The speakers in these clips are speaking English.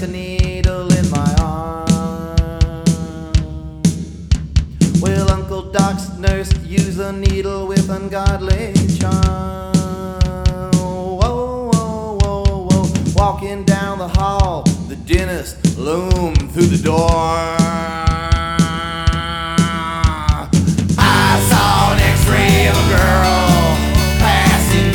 stuck a needle in my arm. Well, Uncle Doc's nurse used a needle with ungodly charm. Whoa, whoa, whoa, whoa. Walking down the hall, the dentist loomed through the door. I saw an X-ray of a girl passing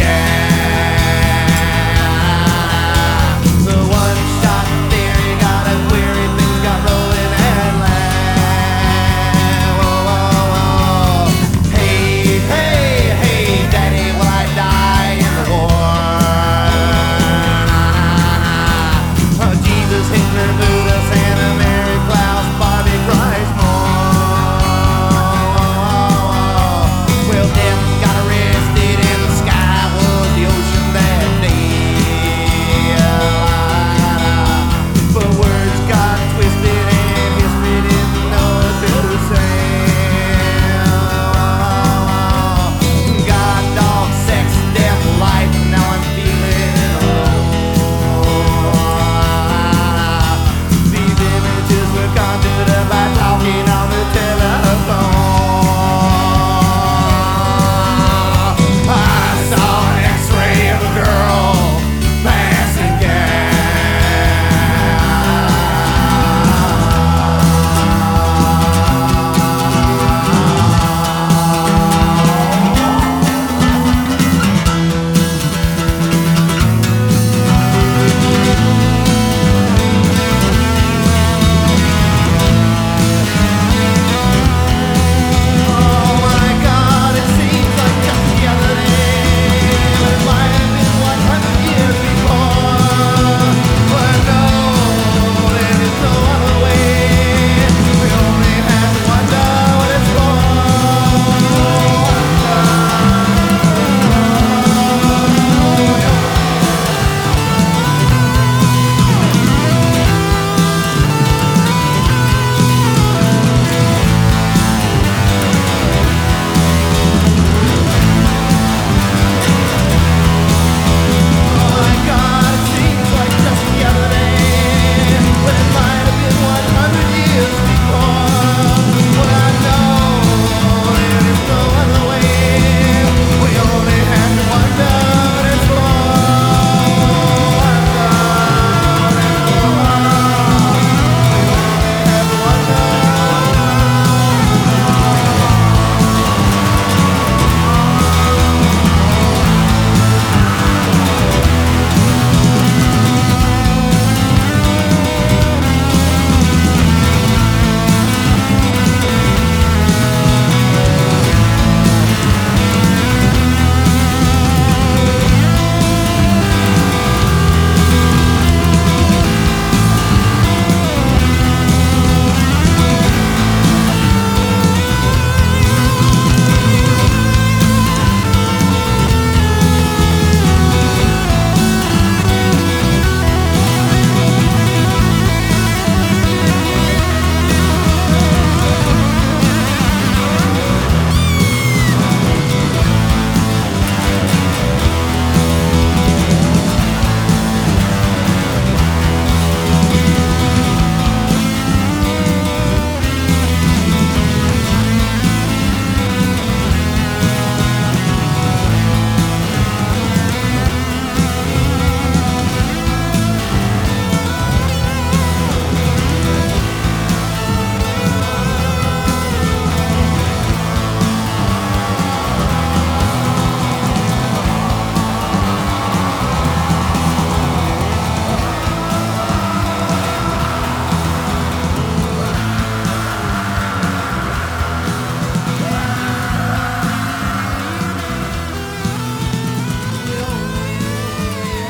gas. The one shot theory got a query, things got rolling and loud. Whoa, whoa, whoa. Hey, hey, hey, Daddy, will I die in the war? Jesus, Hitler, Buddha, Santa, Mary, Klaus, Barbie, Christ,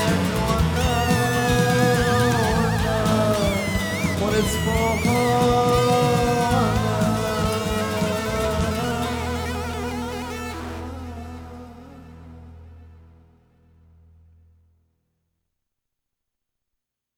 it's for.